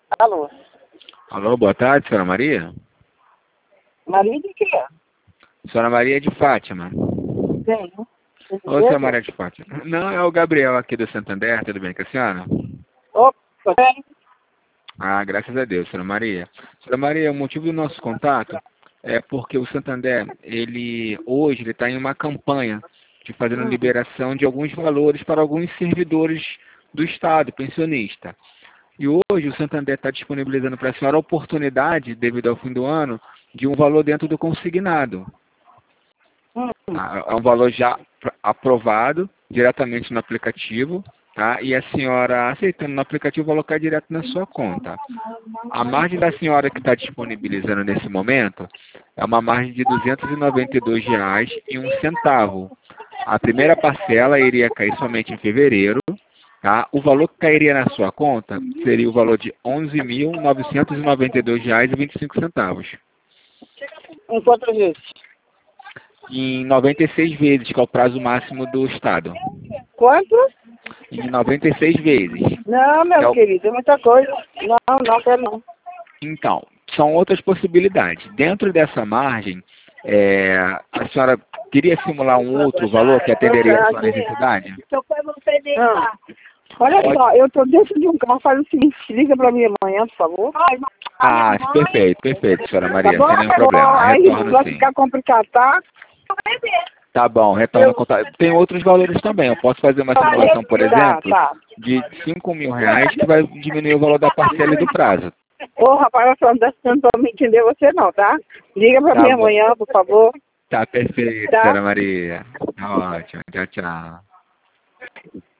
Alô? Alô, boa tarde, senhora Maria. Maria de quê? Senhora Maria de Fátima. Tenho. Ô, senhora Maria de Fátima. Não, é o Gabriel aqui do Santander, tudo bem com a senhora? Opa, tem. Ah, graças a Deus, senhora Maria. Senhora Maria, o motivo do nosso contato é porque o Santander, hoje ele está em uma campanha de fazendo liberação de alguns valores para alguns servidores do Estado, pensionista. E hoje o Santander está disponibilizando para a senhora a oportunidade, devido ao fim do ano, de um valor dentro do consignado. É um valor já aprovado diretamente no aplicativo, tá? E a senhora, aceitando no aplicativo, vai colocar direto na sua conta. A margem da senhora que está disponibilizando nesse momento é uma margem de R$ 292,01. A primeira parcela iria cair somente em fevereiro, tá? O valor que cairia na sua conta seria o valor de R$ 11.992,25. Em quantas vezes? Em 96 vezes, que é o prazo máximo do Estado. Quanto? Em 96 vezes. Não, meu querido, é muita coisa. Não quero não. Então, são outras possibilidades. Dentro dessa margem, a senhora queria simular um outro valor que atenderia a sua necessidade? Olha só, eu tô dentro de um carro, faz o seguinte, liga pra mim amanhã, por favor. Ah, perfeito, senhora Maria, Tá bom, sem nenhum problema. aí Retorno vai sim. ficar complicado, tá? Tá bom, retorno contato. Tem outros valores também. Eu posso fazer uma simulação, por exemplo, Tá. de R$ 5.000, que vai diminuir o valor da parcela e do prazo. Ô, rapaz, eu só não tá dando pra me entender você não, tá? Liga pra Tá mim bom. amanhã, por favor. Tá perfeito, Tá. senhora Maria. Tá ótimo. Tchau, tchau.